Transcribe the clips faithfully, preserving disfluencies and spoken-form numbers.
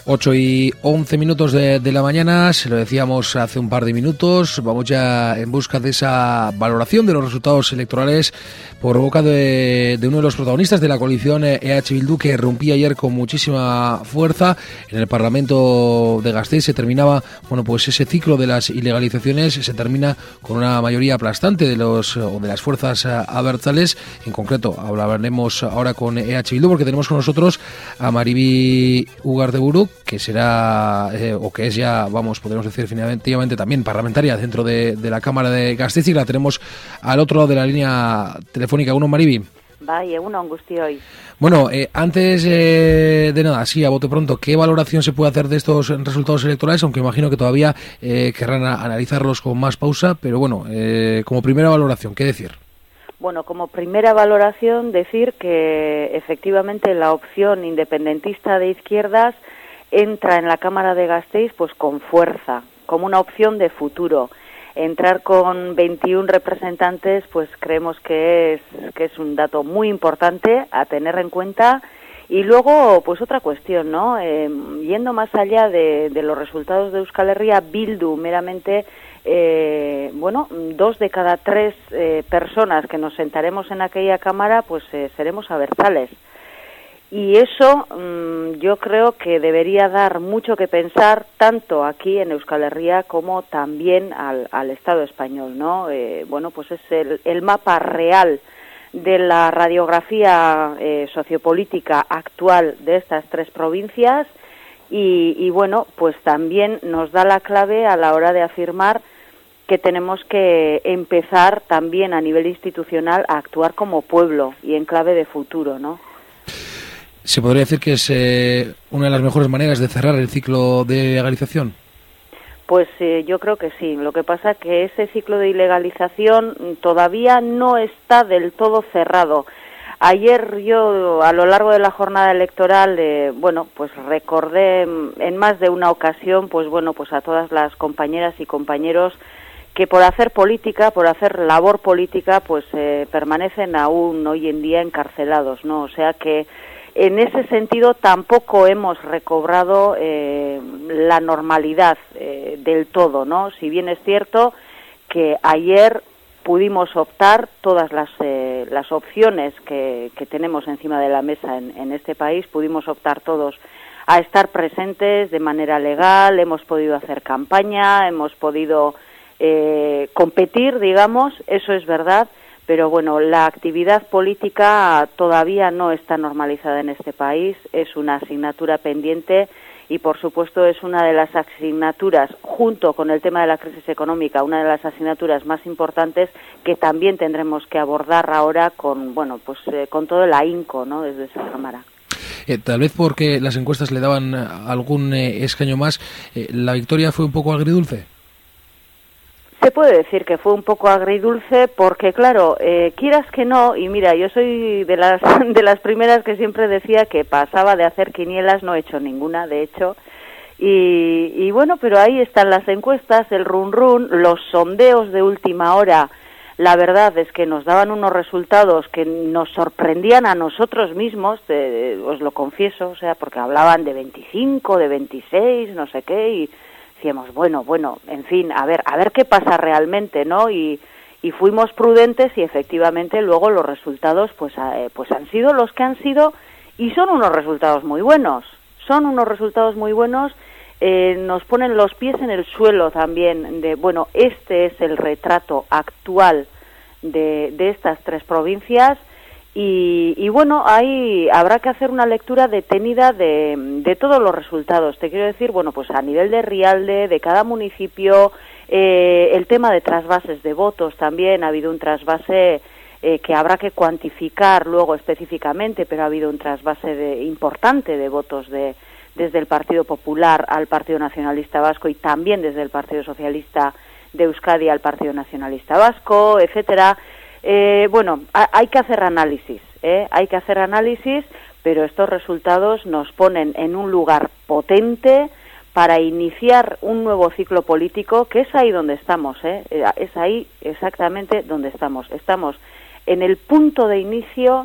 ocho y once minutos de, de la mañana, se lo decíamos hace un par de minutos, vamos ya en busca de esa valoración de los resultados electorales por boca de, de uno de los protagonistas de la coalición E H Bildu, que rompía ayer con muchísima fuerza en el Parlamento de Gasteiz. Se terminaba, bueno, pues ese ciclo de las ilegalizaciones se termina con una mayoría aplastante de los o de las fuerzas abertzales. En concreto, hablaremos ahora con E H Bildu porque tenemos con nosotros a Maribi Ugardeburu, que será, eh, o que es ya, vamos, podemos decir definitivamente también parlamentaria dentro de, de la Cámara de Gasteiz, y la tenemos al otro lado de la línea telefónica. Uno, Maribi. Vaya, uno, angustia hoy. Bueno, eh, antes eh, de nada, sí, a bote pronto, ¿qué valoración se puede hacer de estos resultados electorales? Aunque imagino que todavía eh, querrán a, analizarlos con más pausa, pero bueno, eh, como primera valoración, ¿qué decir? Bueno, como primera valoración, decir que efectivamente la opción independentista de izquierdas entra en la Cámara de Gasteiz pues con fuerza, como una opción de futuro. Entrar con veintiún representantes, pues creemos que es que es un dato muy importante a tener en cuenta. Y luego, pues otra cuestión, ¿no? Eh, yendo más allá de, de los resultados de Euskal Herria, Bildu meramente, eh, bueno, dos de cada tres eh, personas que nos sentaremos en aquella Cámara, pues eh, seremos abertzales. Y eso mmm, yo creo que debería dar mucho que pensar tanto aquí en Euskal Herria como también al, al Estado español, ¿no? Eh, bueno, pues es el, el mapa real de la radiografía eh, sociopolítica actual de estas tres provincias y, y bueno, pues también nos da la clave a la hora de afirmar que tenemos que empezar también a nivel institucional a actuar como pueblo y en clave de futuro, ¿no? ¿Se podría decir que es eh, una de las mejores maneras de cerrar el ciclo de legalización? Pues eh, yo creo que sí. Lo que pasa es que ese ciclo de ilegalización todavía no está del todo cerrado. Ayer yo, a lo largo de la jornada electoral, eh, bueno, pues recordé en más de una ocasión, pues bueno, pues a todas las compañeras y compañeros que por hacer política, por hacer labor política, pues eh, permanecen aún hoy en día encarcelados, ¿no? O sea que en ese sentido tampoco hemos recobrado eh, la normalidad eh, del todo, ¿no? Si bien es cierto que ayer pudimos optar todas las eh, las opciones que, que tenemos encima de la mesa en, en este país, pudimos optar todos a estar presentes de manera legal, hemos podido hacer campaña, hemos podido eh, competir, digamos, eso es verdad. Pero bueno, la actividad política todavía no está normalizada en este país, es una asignatura pendiente y por supuesto es una de las asignaturas, junto con el tema de la crisis económica, una de las asignaturas más importantes que también tendremos que abordar ahora con, bueno, pues eh, con todo el ahínco, ¿no?, desde esa Cámara. Eh, tal vez porque las encuestas le daban algún eh, escaño más, eh, ¿la victoria fue un poco agridulce? Se puede decir que fue un poco agridulce porque, claro, eh, quieras que no, y mira, yo soy de las de las primeras que siempre decía que pasaba de hacer quinielas, no he hecho ninguna, de hecho, y, y bueno, pero ahí están las encuestas, el run run, los sondeos de última hora. La verdad es que nos daban unos resultados que nos sorprendían a nosotros mismos, eh, os lo confieso, o sea, porque hablaban de veinticinco, de veintiséis, no sé qué, y decíamos, bueno, bueno, en fin, a ver, a ver qué pasa realmente, ¿no? Y, y fuimos prudentes y efectivamente luego los resultados pues, eh, pues han sido los que han sido y son unos resultados muy buenos, son unos resultados muy buenos, eh, nos ponen los pies en el suelo también de, bueno, este es el retrato actual de, de estas tres provincias. Y, y bueno, ahí habrá que hacer una lectura detenida de, de todos los resultados. Te quiero decir, bueno, pues a nivel de Rialde, de cada municipio, eh, el tema de trasvases de votos también, ha habido un trasvase eh, que habrá que cuantificar luego específicamente, pero ha habido un trasvase de, importante de votos de, desde el Partido Popular al Partido Nacionalista Vasco y también desde el Partido Socialista de Euskadi al Partido Nacionalista Vasco, etcétera. Eh, bueno, ha, hay que hacer análisis, ¿eh? hay que hacer análisis, pero estos resultados nos ponen en un lugar potente para iniciar un nuevo ciclo político, que es ahí donde estamos, ¿eh? es ahí exactamente donde estamos. Estamos en el punto de inicio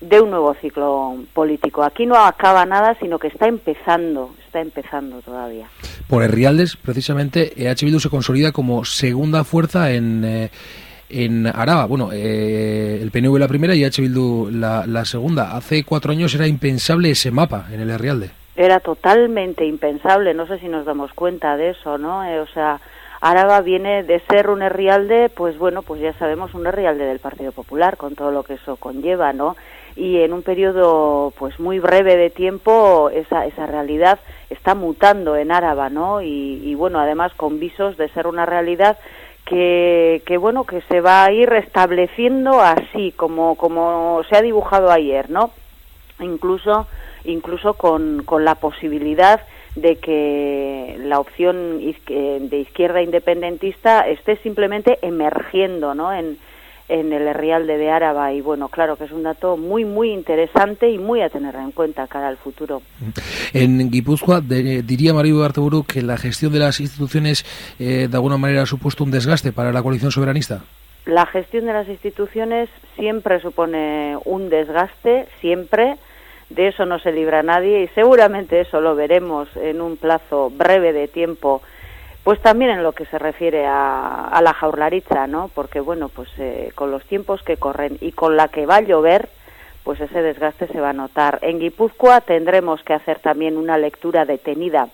de un nuevo ciclo político. Aquí no acaba nada, sino que está empezando, está empezando todavía. Por Herrialdes, precisamente, E H Bildu se consolida como segunda fuerza en, eh, en Araba. Bueno, eh, el P N V la primera y E H Bildu la, la segunda. Hace cuatro años era impensable ese mapa en el Herrialde. Era totalmente impensable, no sé si nos damos cuenta de eso, ¿no? Eh, o sea, Araba viene de ser un Herrialde, pues bueno, pues ya sabemos, un Herrialde del Partido Popular, con todo lo que eso conlleva, ¿no? Y en un periodo pues muy breve de tiempo esa esa realidad está mutando en Araba, ¿no? Y, y bueno, además con visos de ser una realidad que, que bueno, que se va a ir restableciendo así como como se ha dibujado ayer, ¿no? Incluso incluso con, con la posibilidad de que la opción de izquierda independentista esté simplemente emergiendo, ¿no? en en el Herrialde de Araba, y bueno, claro que es un dato muy muy interesante y muy a tener en cuenta cara al futuro. En Guipúzcoa, de, diría Mariu Ugarteburu que la gestión de las instituciones eh, de alguna manera ha supuesto un desgaste para la coalición soberanista. La gestión de las instituciones siempre supone un desgaste, siempre, de eso no se libra nadie, y seguramente eso lo veremos en un plazo breve de tiempo. Pues también en lo que se refiere a, a la Jaurlaritza, ¿no? Porque, bueno, pues eh, con los tiempos que corren y con la que va a llover, pues ese desgaste se va a notar. En Guipúzcoa tendremos que hacer también una lectura detenida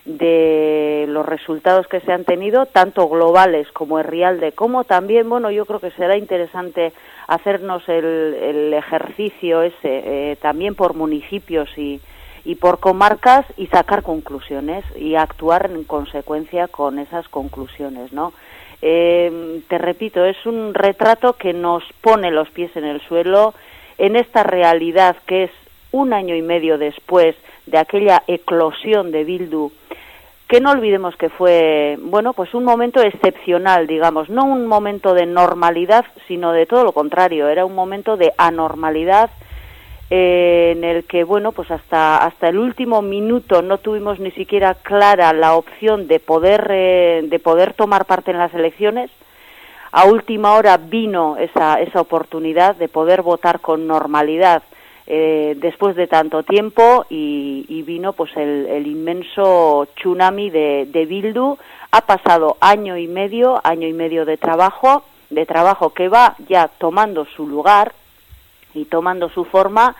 de los resultados que se han tenido, tanto globales como Herrialde, como también, bueno, yo creo que será interesante hacernos el, el ejercicio ese, eh, también por municipios y y por comarcas, y sacar conclusiones y actuar en consecuencia con esas conclusiones, ¿no? Eh, te repito, es un retrato que nos pone los pies en el suelo en esta realidad que es un año y medio después de aquella eclosión de Bildu, que no olvidemos que fue, bueno, pues un momento excepcional, digamos, no un momento de normalidad, sino de todo lo contrario, era un momento de anormalidad, Eh, en el que, bueno, pues hasta hasta el último minuto no tuvimos ni siquiera clara la opción de poder eh, de poder tomar parte en las elecciones. A última hora vino esa esa oportunidad de poder votar con normalidad eh, después de tanto tiempo, y, y vino pues el, el inmenso tsunami de, de Bildu. Ha pasado año y medio, año y medio de trabajo, de trabajo que va ya tomando su lugar y tomando su forma,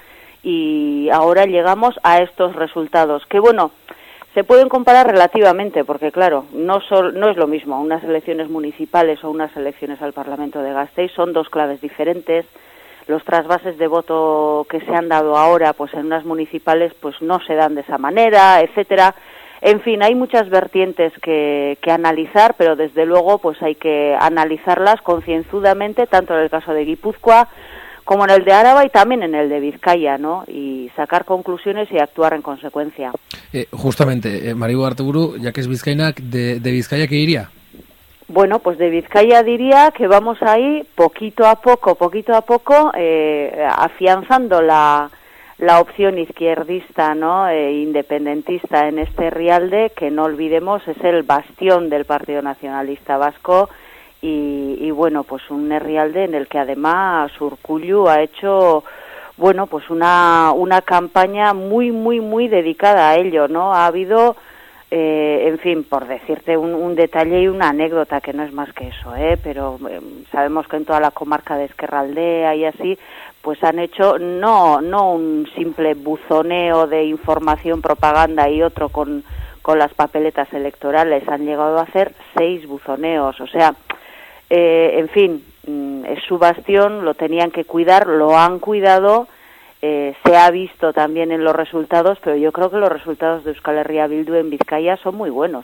y ahora llegamos a estos resultados que, bueno, se pueden comparar relativamente, porque claro, no sol, no es lo mismo unas elecciones municipales o unas elecciones al Parlamento de Gasteiz, son dos claves diferentes. Los trasvases de voto que se han dado ahora, pues en unas municipales pues no se dan de esa manera, etcétera. En fin, hay muchas vertientes que, que analizar, pero desde luego pues hay que analizarlas concienzudamente, tanto en el caso de Guipúzcoa como en el de Araba y también en el de Vizcaya, ¿no? Y sacar conclusiones y actuar en consecuencia. Eh, justamente, eh, Mariu Ugarteburu, ya que es vizcaína, de, de Vizcaya, ¿qué diría? Bueno, pues de Vizcaya diría que vamos ahí poquito a poco, poquito a poco, eh, afianzando la, la opción izquierdista, ¿no? Eh, independentista en este Herrialde, que no olvidemos es el bastión del Partido Nacionalista Vasco. Y, y bueno, pues un Herrialde en el que además Urkullu ha hecho, bueno, pues una una campaña muy, muy, muy dedicada a ello, ¿no? Ha habido, eh, en fin, por decirte un, un detalle y una anécdota, que no es más que eso, ¿eh? Pero eh, sabemos que en toda la comarca de Ezkerraldea y así, pues han hecho no no un simple buzoneo de información, propaganda y otro con, con las papeletas electorales, han llegado a hacer seis buzoneos, o sea, Eh, en fin, es su bastión, lo tenían que cuidar, lo han cuidado, eh, se ha visto también en los resultados, pero yo creo que los resultados de Euskal Herria Bildu en Vizcaya son muy buenos.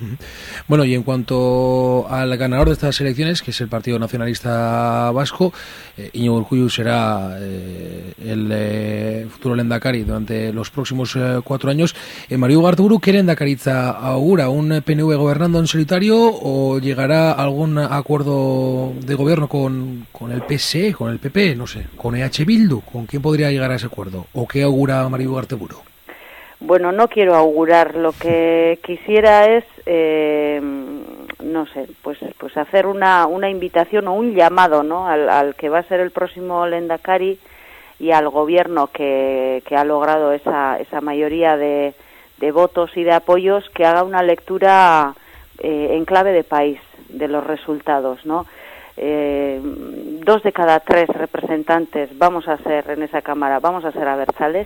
Bueno, y en cuanto al ganador de estas elecciones, que es el Partido Nacionalista Vasco, eh, Iñigo Urkullu será eh, el eh, futuro lehendakari durante los próximos eh, cuatro años. Eh, Mariu Ugarteburu, ¿qué lehendakaritza augura? ¿Un P N V gobernando en solitario o llegará algún acuerdo de gobierno con, con el P S E, con el P P, no sé, con E H Bildu? ¿Con quién podría llegar a ese acuerdo? ¿O qué augura Mariu Ugarteburu? Bueno, no quiero augurar, lo que quisiera es, eh, no sé, pues pues hacer una una invitación o un llamado, ¿no?, al, al que va a ser el próximo lehendakari, y al gobierno que, que ha logrado esa, esa mayoría de, de votos y de apoyos, que haga una lectura eh, en clave de país de los resultados, ¿no? Eh, dos de cada tres representantes vamos a ser en esa Cámara, vamos a ser abertzales.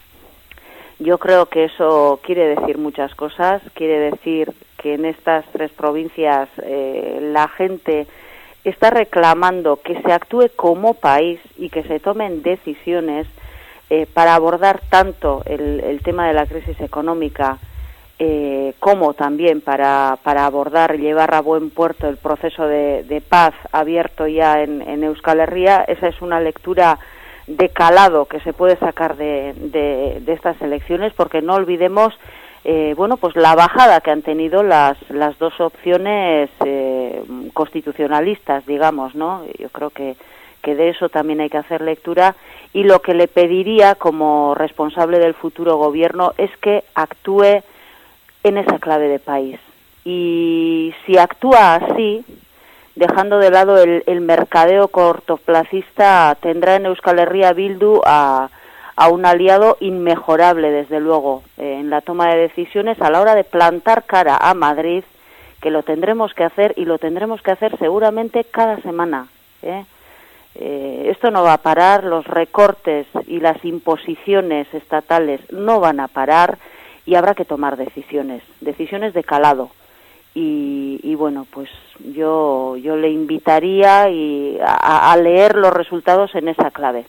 Yo creo que eso quiere decir muchas cosas, quiere decir que en estas tres provincias eh, la gente está reclamando que se actúe como país y que se tomen decisiones eh, para abordar tanto el, el tema de la crisis económica eh, como también para, para abordar y llevar a buen puerto el proceso de, de paz abierto ya en, en Euskal Herria. Esa es una lectura de calado que se puede sacar de, de, de estas elecciones, porque no olvidemos eh, bueno, pues la bajada que han tenido las, las dos opciones eh, constitucionalistas, digamos, ¿no? Yo creo que, que de eso también hay que hacer lectura, y lo que le pediría como responsable del futuro gobierno es que actúe en esa clave de país. Y si actúa así, dejando de lado el, el mercadeo cortoplacista, tendrá en Euskal Herria Bildu a, a un aliado inmejorable, desde luego, eh, en la toma de decisiones a la hora de plantar cara a Madrid, que lo tendremos que hacer, y lo tendremos que hacer seguramente cada semana, ¿eh? Eh, esto no va a parar, los recortes y las imposiciones estatales no van a parar, y habrá que tomar decisiones, decisiones de calado. Y, y bueno, pues yo yo le invitaría y a, a leer los resultados en esa clave.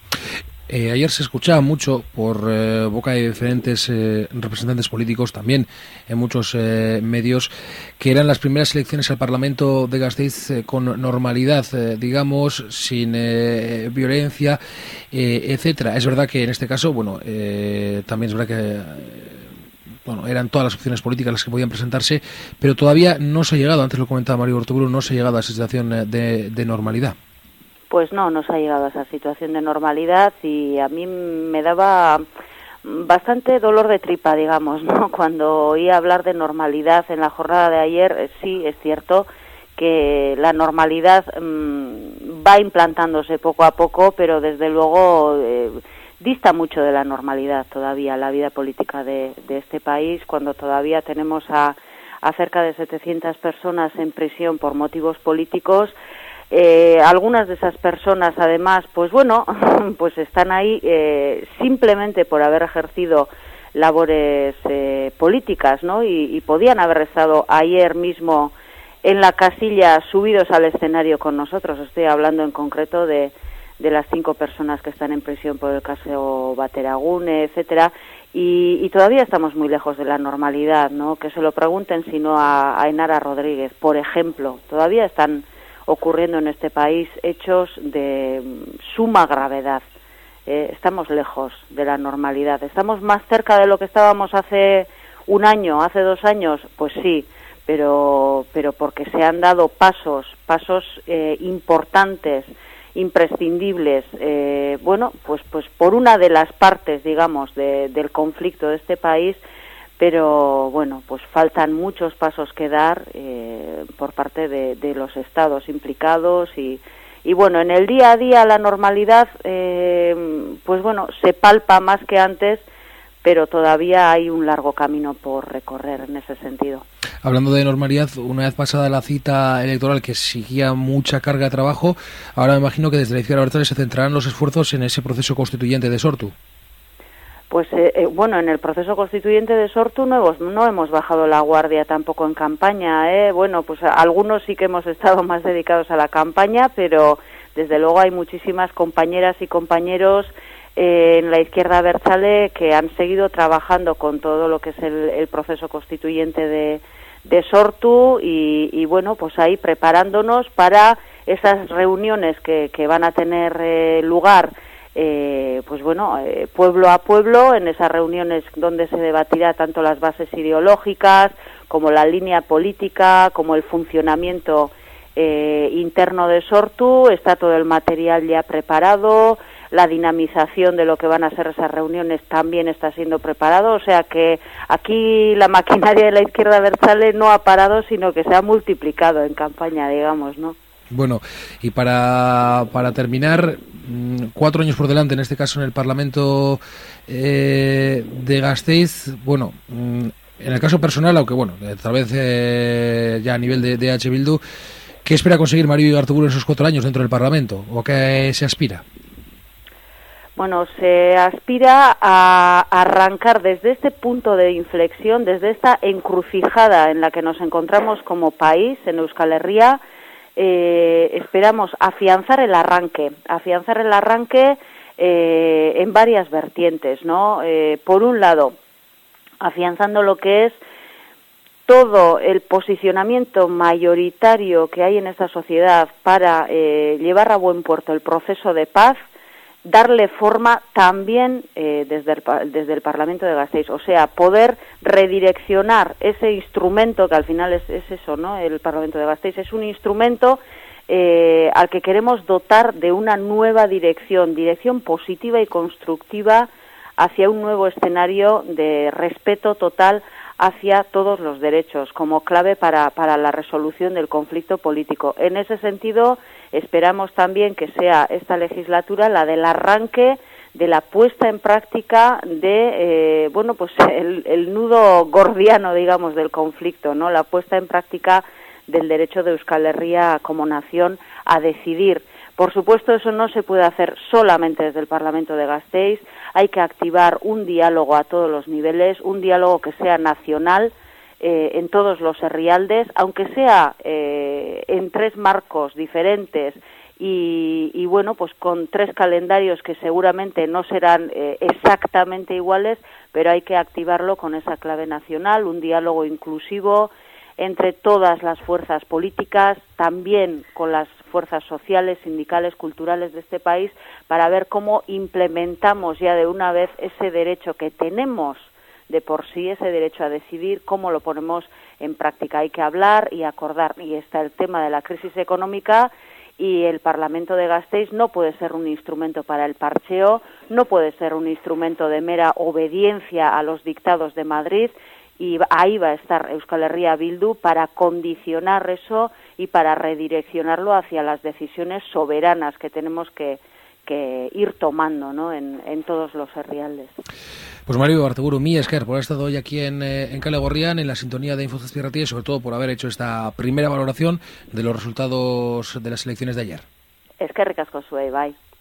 Eh, ayer se escuchaba mucho por eh, boca de diferentes eh, representantes políticos, también en muchos eh, medios, que eran las primeras elecciones al Parlamento de Gasteiz eh, con normalidad, eh, digamos, sin eh, violencia, eh, etcétera. Es verdad que en este caso, bueno, eh, también es verdad que eh, bueno, eran todas las opciones políticas las que podían presentarse, pero todavía no se ha llegado, antes lo comentaba Mario Ortuburu, no se ha llegado a esa situación de, de normalidad. Pues no, no se ha llegado a esa situación de normalidad, y a mí me daba bastante dolor de tripa, digamos, ¿no? Cuando oía hablar de normalidad en la jornada de ayer. Sí, es cierto que la normalidad mmm, va implantándose poco a poco, pero desde luego eh, dista mucho de la normalidad todavía la vida política de, de este país, cuando todavía tenemos a, a cerca de setecientas personas en prisión por motivos políticos. Eh, algunas de esas personas, además, pues bueno, pues están ahí eh, simplemente por haber ejercido labores eh, políticas, ¿no? Y, y podían haber estado ayer mismo en la casilla subidos al escenario con nosotros. Estoy hablando en concreto de de las cinco personas que están en prisión por el caso Bateragune, etcétera, y, y todavía estamos muy lejos de la normalidad, ¿no? Que se lo pregunten sino a, a Enara Rodríguez, por ejemplo. Todavía están ocurriendo en este país hechos de suma gravedad. Eh, estamos lejos de la normalidad. ¿Estamos más cerca de lo que estábamos hace un año, hace dos años? Pues sí, pero, pero porque se han dado pasos, pasos eh, importantes, imprescindibles, eh, bueno, pues pues por una de las partes, digamos, de, del conflicto de este país, pero bueno, pues faltan muchos pasos que dar eh, por parte de, de los estados implicados, y, y bueno, en el día a día la normalidad, eh, pues bueno, se palpa más que antes, pero todavía hay un largo camino por recorrer en ese sentido. Hablando de normalidad, una vez pasada la cita electoral, que exigía mucha carga de trabajo, ahora me imagino que desde la izquierda abertzale se centrarán los esfuerzos en ese proceso constituyente de Sortu. Pues eh, eh, bueno, en el proceso constituyente de Sortu no hemos, no hemos bajado la guardia tampoco en campaña, ¿eh? Bueno, pues algunos sí que hemos estado más dedicados a la campaña, pero desde luego hay muchísimas compañeras y compañeros eh, en la izquierda abertzale que han seguido trabajando con todo lo que es el, el proceso constituyente de, de Sortu, y, y bueno, pues ahí preparándonos para esas reuniones que, que van a tener eh, lugar, eh, pues bueno, eh, pueblo a pueblo, en esas reuniones donde se debatirá tanto las bases ideológicas como la línea política, como el funcionamiento eh, interno de Sortu. Está todo el material ya preparado, la dinamización de lo que van a ser esas reuniones también está siendo preparado, o sea que aquí la maquinaria de la izquierda abertzale no ha parado, sino que se ha multiplicado en campaña, digamos, ¿no? Bueno, y para, para terminar, cuatro años por delante, en este caso en el Parlamento eh, de Gasteiz, bueno, en el caso personal, aunque bueno, tal vez eh, ya a nivel de, de H. Bildu, ¿qué espera conseguir Mariu Igarteburu en esos cuatro años dentro del Parlamento? ¿O a qué se aspira? Bueno, se aspira a arrancar desde este punto de inflexión, desde esta encrucijada en la que nos encontramos como país, en Euskal Herria. Eh, esperamos afianzar el arranque, afianzar el arranque eh, en varias vertientes, ¿no? Eh, por un lado, afianzando lo que es todo el posicionamiento mayoritario que hay en esta sociedad para eh, llevar a buen puerto el proceso de paz, darle forma también eh, desde, el, desde el Parlamento de Gasteiz, o sea, poder redireccionar ese instrumento, que al final es, es eso, ¿no? El Parlamento de Gasteiz es un instrumento eh, al que queremos dotar de una nueva dirección, dirección positiva y constructiva hacia un nuevo escenario de respeto total hacia todos los derechos, como clave para, para la resolución del conflicto político. En ese sentido, esperamos también que sea esta legislatura la del arranque de la puesta en práctica de, eh, bueno, pues el, el nudo gordiano, digamos, del conflicto, ¿no? La puesta en práctica del derecho de Euskal Herria como nación a decidir. Por supuesto, eso no se puede hacer solamente desde el Parlamento de Gasteiz. Hay que activar un diálogo a todos los niveles, un diálogo que sea nacional eh, en todos los herrialdes, aunque sea eh, en tres marcos diferentes y, y, bueno, pues con tres calendarios que seguramente no serán eh, exactamente iguales, pero hay que activarlo con esa clave nacional, un diálogo inclusivo entre todas las fuerzas políticas, también con las fuerzas sociales, sindicales, culturales de este país, para ver cómo implementamos ya de una vez ese derecho que tenemos de por sí, ese derecho a decidir, cómo lo ponemos en práctica. Hay que hablar y acordar, y está el tema de la crisis económica, y el Parlamento de Gasteiz no puede ser un instrumento para el parcheo, no puede ser un instrumento de mera obediencia a los dictados de Madrid, y ahí va a estar Euskal Herria Bildu para condicionar eso y para redireccionarlo hacia las decisiones soberanas que tenemos que, que ir tomando, ¿no? en, en todos los herrialdes. Pues Mariu Igarteburu, mi esker por haber estado hoy aquí en, en Kale Gorrian, en la sintonía de Infozazpi Ratia, y sobre todo por haber hecho esta primera valoración de los resultados de las elecciones de ayer. Eskerrik asko zuei, bai.